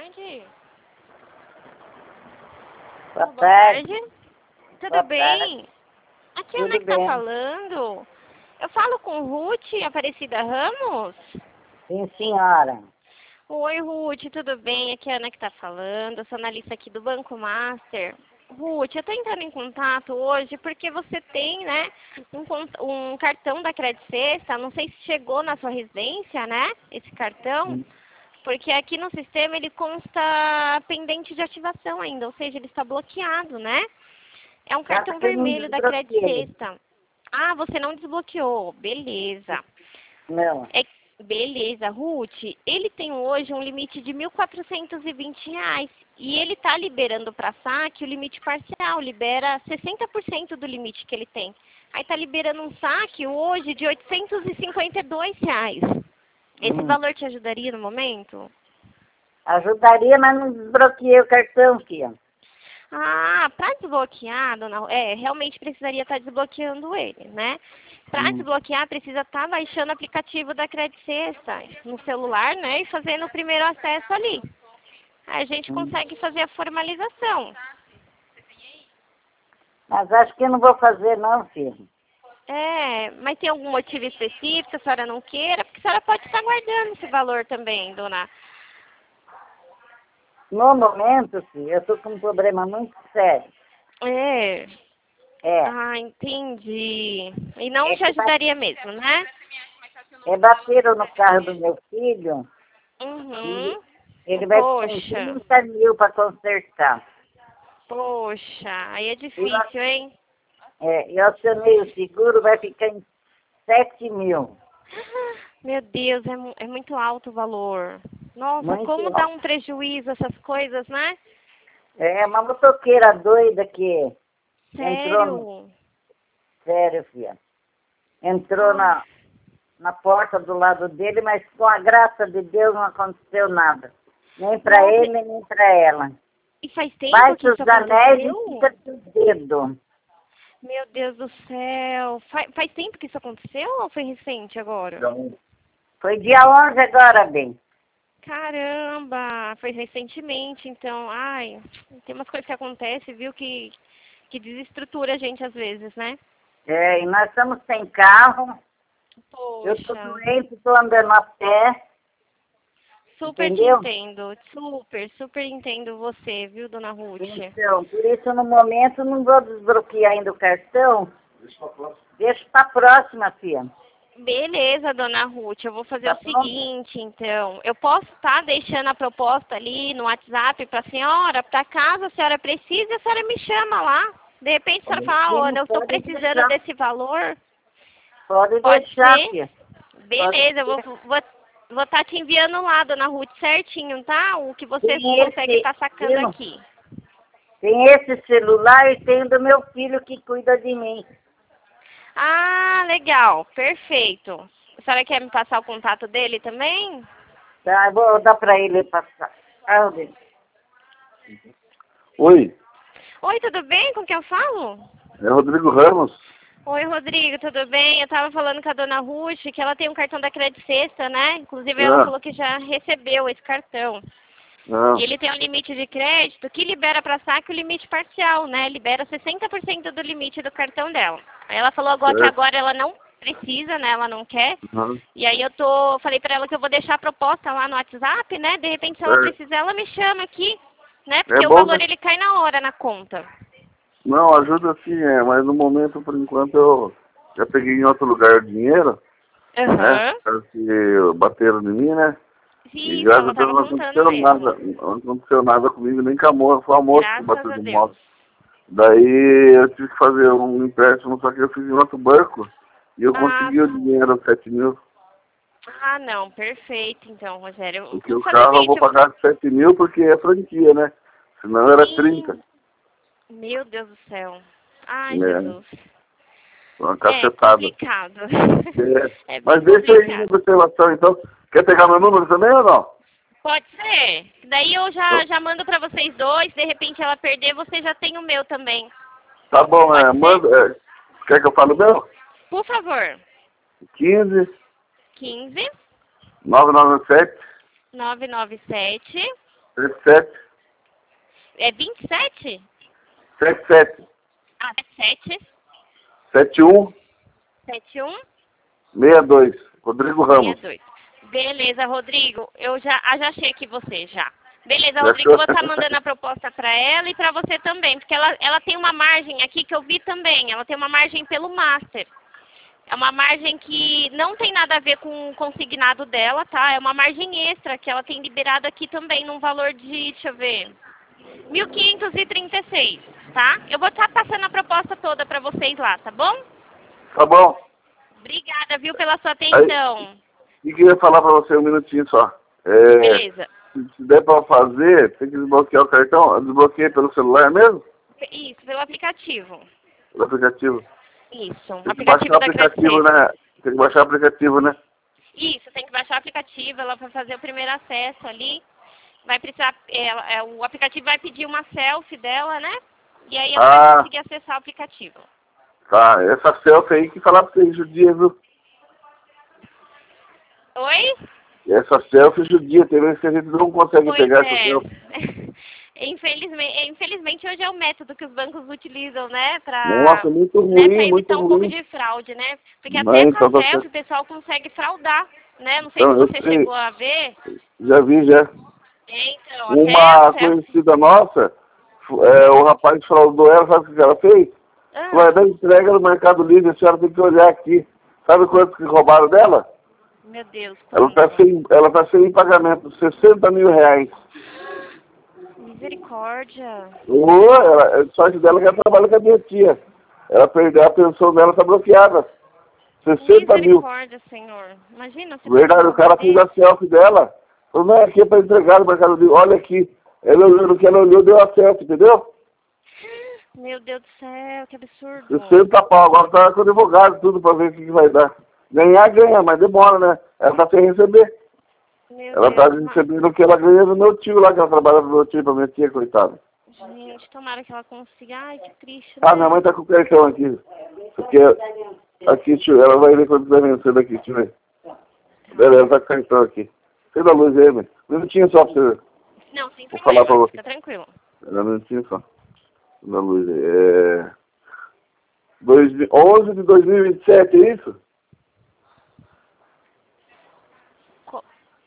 tarde. Boa Boa tarde. tarde. Tudo Boa bem? tarde. Aqui é a Ana Tudo que tá bem. falando. Eu falo com Ruth Aparecida Ramos? Sim, senhora. Oi, Ruth, tudo bem? Aqui é a Ana que tá falando. Eu sou analista aqui do Banco Master. Ruth, eu tô entrando em contato hoje porque você tem, né, um cartão da Credit Sexta. Não sei se chegou na sua residência, né, esse cartão. Porque aqui no sistema ele consta pendente de ativação ainda, ou seja, ele está bloqueado, né? É um Trata cartão que eu não vermelho da Credit desbloqueei. Sexta. Ah, você não desbloqueou. Beleza. Não. Beleza, Ruth. Ele tem hoje um limite de R$ 1.420. E ele está liberando para saque o limite parcial. Libera 60% do limite que ele tem. Aí está liberando um saque hoje de R$ 852. Esse valor te ajudaria no momento? Ajudaria, mas não desbloqueei o cartão, filha. Ah, para desbloquear, realmente precisaria estar desbloqueando ele, né? Para desbloquear, precisa estar baixando o aplicativo da Credit Sexta no celular, né? E fazendo o primeiro acesso ali. Aí a gente consegue fazer a formalização. Mas acho que eu não vou fazer não, filha. É, mas tem algum motivo específico que a senhora não queira? Porque a senhora pode estar guardando esse valor também, dona. No momento, filha, eu tô com um problema muito sério. É. É. Ah, entendi. E não É te que ajudaria mesmo, né? bateram no carro do meu filho e Uhum. ele vai ficar em Poxa. 30 mil para consertar. Poxa, aí é Eu, difícil, hein? eu acionei o seguro, vai ficar em 7 mil. Meu Deus, é muito alto o valor. Nossa, Muito como dá alto. um prejuízo essas coisas, né? É uma motoqueira doida que entrou no... Sério? Sério, filha. Entrou Ai, na porta do lado dele, mas com a graça de Deus não aconteceu nada. Nem para nossa, ele, nem para ela. e faz tempo que Baixa isso os anéis e aconteceu? fica com o dedo. Meu Deus do céu. Faz tempo que isso aconteceu ou foi recente agora? Foi dia 11 agora, bem. Caramba, foi recentemente, então. Ai, tem umas coisas que acontecem, viu, que desestrutura a gente às vezes, né? É, e nós estamos sem carro. Eu estou Poxa. doente, estou andando a pé. Super te Entendeu? entendo, super entendo você, viu, dona Ruth? Então, por isso no momento não vou desbloquear ainda o cartão. Deixa para a próxima, filha. Beleza, dona Ruth, eu vou fazer Tá o pronto? seguinte, então. Eu posso estar deixando a proposta ali no WhatsApp para a senhora, para caso a senhora precise, a senhora me chama lá. De repente a senhora fala, Sim, olha, eu estou pode precisando deixar. desse valor. Pode Pode deixar, ser? filha. Pode Beleza, eu ser. vou estar te enviando lá, dona Ruth, certinho, tá? O que você Tem consegue esse, estar sacando viu? aqui. Tem esse celular e tem o do meu filho que cuida de mim. Ah, legal, perfeito. A senhora quer me passar o contato dele também? Tá, eu vou dar para ele passar. Ah, bem. Oi, Oi, tudo bem? Com quem eu falo? é Rodrigo Ramos. Oi, Rodrigo, tudo bem? Eu tava falando com a dona Ruth que ela tem um cartão da Credit Sexta, né? Inclusive ela Ah, falou que já recebeu esse cartão. ah, E ele tem um limite de crédito que libera para saque o limite parcial, né? Libera 60% do limite do cartão dela. Aí ela falou agora que certo. agora ela não precisa, né? Ela não quer. Aham, E aí falei para ela que eu vou deixar a proposta lá no WhatsApp, né? De repente se ela certo. precisar, ela me chama aqui, né? É Porque o bom, valor né? ele cai na hora na conta. Não, ajuda sim, mas no momento, por enquanto, eu já peguei em outro lugar o dinheiro, né? Aham. Que bateram em mim, né? E Isso, graças ela a Deus tava não contando aconteceu mesmo. nada. Não aconteceu nada comigo, nem com a moça, foi a moça que Graças bateu a de moto. Deus. Daí eu tive que fazer um empréstimo, só que eu fiz em outro banco e eu Ah, consegui o sim. dinheiro, 7 mil. Ah, não, perfeito, então, Rogério. Porque Vamos o fazer o carro eu vou seguinte, pagar 7 mil porque é franquia, né? Senão era 30. sim, meu Deus do céu. Ai, É, Jesus. uma É cacetada. complicado. É. É bem Mas deixa aí em complicado. observação, então. Quer pegar meu número também ou não? Pode ser. Daí eu já mando pra vocês dois, de repente ela perder, você já tem o meu também. Tá bom, Pode ser? manda. Quer que eu fale o meu? Por favor. 15 15 997 997 77. É 27? 77. Ah, 77. 71. 71. 62. Rodrigo Ramos. 62. Beleza, Rodrigo. Eu já achei aqui você já. Beleza, Já Rodrigo, eu vou achou? estar mandando a proposta para ela e para você também, porque ela tem uma margem aqui que eu vi também. Ela tem uma margem pelo Master. É uma margem que não tem nada a ver com o consignado dela, tá? É uma margem extra que ela tem liberado aqui também num valor de, deixa eu ver, 1.536, tá? Eu vou estar passando a proposta toda para vocês lá, tá bom? Tá bom. Obrigada, viu, pela sua Aí, atenção. e queria falar pra você um minutinho só. Beleza. Se der pra fazer, tem que desbloquear o cartão. Eu desbloqueei pelo celular mesmo? Isso, pelo aplicativo. Pelo aplicativo. Isso, Tem que baixar aplicativo o da aplicativo, Credit. né? Tem que baixar o aplicativo, né? Isso, tem que baixar o aplicativo, ela vai fazer o primeiro acesso ali. Vai precisar, o aplicativo vai pedir uma selfie dela, né? E aí ela vai conseguir acessar o aplicativo. Tá. Essa selfie aí que falar pra vocês judia, viu? Oi? Essa selfie judia. Tem vezes que a gente não consegue Pois pegar essa é. selfie. Infelizmente hoje é o método que os bancos utilizam, né? Nossa, muito Pra ruim, muito evitar um pouco ruim. de fraude, né? Porque Não, até com então a você... selfie o pessoal consegue fraudar, né? Não sei Então, se eu você sei. chegou a ver. Já vi, já. Então, até a Uma selfie. conhecida nossa, o rapaz fraudou ela, sabe o que ela fez? Vai dar entrega no Mercado Livre, a senhora tem que olhar aqui. Sabe quanto que roubaram dela? Meu Deus, Ela quanto? tá sem pagamento, 60 mil reais. Misericórdia. A sorte dela que ela trabalha com a minha tia. Ela perdeu a pensão dela, tá bloqueada. 60 mil. Misericórdia, Senhor. Imagina se Verdade, o cara fez a selfie dela. Falou, não, aqui é pra entregar no Mercado Livre. Olha aqui. Ela olhou, no que ela olhou, deu a selfie, entendeu? Meu Deus do céu, que absurdo. 60 pau. Agora tá com o advogado, tudo pra ver o que vai dar. Ganhar, ganha, mas demora, né? Ela tá sem receber. Meu Ela tá Deus, recebendo o que ela ganha do meu tio lá, que ela trabalha pro meu tio, pra minha tia, coitada. gente, tomara que ela consiga. Ai, que triste, Ah, né? minha mãe tá com o cartão aqui. Porque aqui, tio, ela vai ver quando vai vencer daqui, tio. Beleza, tá com o cartão aqui. Sei da luz aí, mas um minutinho só pra você. Não, sem Vou falar pra problema, você. fica tranquilo. Um minutinho só. Da luz aí. 11 de 2027, é isso? Co-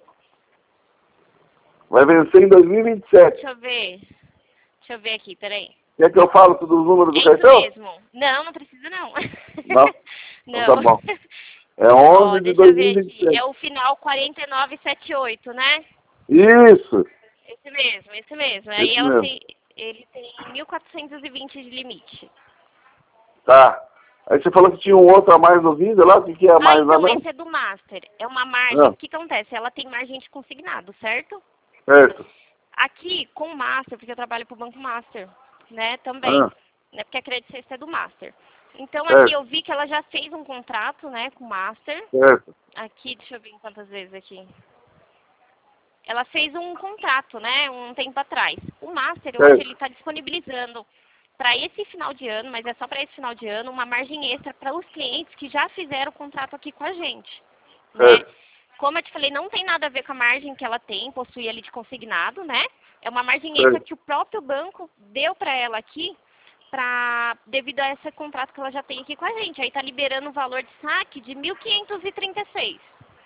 Vai vencer em 2027. Deixa eu ver aqui, peraí. Quer que eu falo todos os números do É cartão? isso mesmo. Não, não precisa não. Não? Não. Então tá bom. É Ó, 11 de deixa eu ver aqui. 2027. É o final 4978, né? Isso. Esse mesmo. Aí Esse mesmo. ele tem 1.420 de limite. Tá. Aí você falou que tinha um outro a mais no vídeo lá, o que é a mais lá Então, mesmo? esse é do Master. É uma margem. Ah. O que acontece? Ela tem margem de consignado, certo? Certo. Aqui, com o Master, porque eu trabalho pro Banco Master, né, também. Ah. Né, porque a Credit Suisse é do Master. Então, Certo. aqui eu vi que ela já fez um contrato, né, com o Master. Certo. Aqui, deixa eu ver quantas vezes aqui. Ela fez um contrato, né, um tempo atrás. O Master, hoje, ele está disponibilizando para esse final de ano, mas é só para esse final de ano, uma margem extra para os clientes que já fizeram o contrato aqui com a gente. Né? Como eu te falei, não tem nada a ver com a margem que ela tem, possui ali de consignado, né? É uma margem extra que o próprio banco deu para ela aqui, devido a esse contrato que ela já tem aqui com a gente. Aí está liberando um valor de saque de 1.536.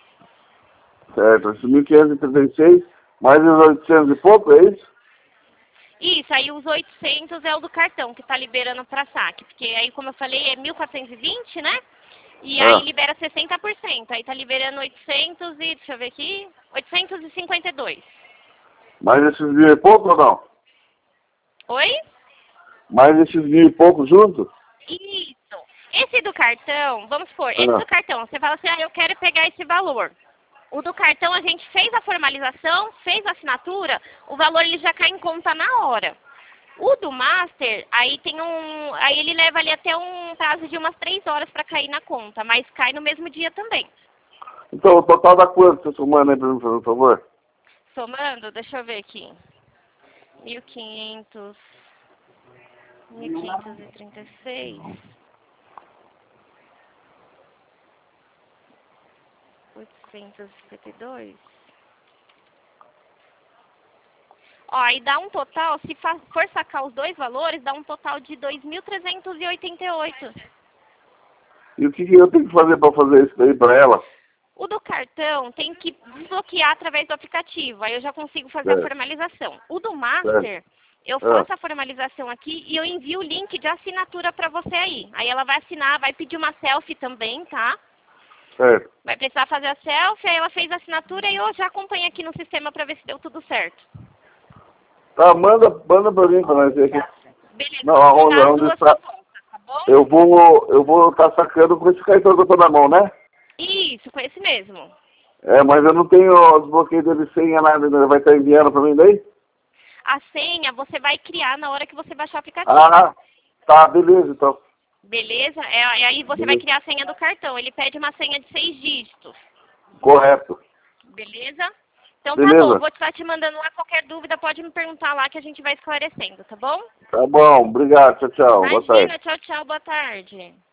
Certo, esse 1.536, mais os 800 e pouco, é isso? Isso, aí os 800 é o do cartão, que está liberando para saque. Porque aí, como eu falei, é 1.420, né? E aí libera 60%. Aí tá liberando 800 e, deixa eu ver aqui, 852. Mais esses 1.000 e pouco ou não? Oi? Mais esses 1.000 e pouco junto? Isso. Esse do cartão, vamos supor, esse do cartão, você fala assim, eu quero pegar esse valor. O do cartão, a gente fez a formalização, fez a assinatura, o valor ele já cai em conta na hora. O do Master, aí aí ele leva ali até um prazo de umas 3 horas para cair na conta, mas cai no mesmo dia também. Então, o total dá quanto, você somando aí pra mim, por favor? Somando, deixa eu ver aqui. 1.500, 1.536, 852. Ó, aí dá um total, se for sacar os dois valores, dá um total de 2.388. E o que eu tenho que fazer para fazer isso daí para ela? O do cartão tem que desbloquear através do aplicativo, aí eu já consigo fazer a formalização. O do Master, eu faço a formalização aqui e eu envio o link de assinatura para você aí. Aí ela vai assinar, vai pedir uma selfie também, tá? Certo. Vai precisar fazer a selfie, aí ela fez a assinatura e eu já acompanho aqui no sistema para ver se deu tudo certo. Tá, manda pra mim pra nós ver aqui. Beleza, Não, vou onde mandar as duas está? propostas, tá bom? Eu vou estar sacando com esse cartão que eu tô na mão, né? Isso, com esse mesmo. É, mas eu não tenho o desbloqueio dele senha nada, né? Vai estar enviando pra mim daí? A senha você vai criar na hora que você baixar o aplicativo. Ah, tá, beleza então. Beleza? Aí você vai criar a senha do cartão. Ele pede uma senha de 6 dígitos. Correto. Beleza? Então Beleza. tá bom, vou estar te mandando lá qualquer dúvida, pode me perguntar lá que a gente vai esclarecendo, tá bom? Tá bom, obrigado, tchau, tchau. Boa tarde. Imagina, tchau, tchau, boa tarde.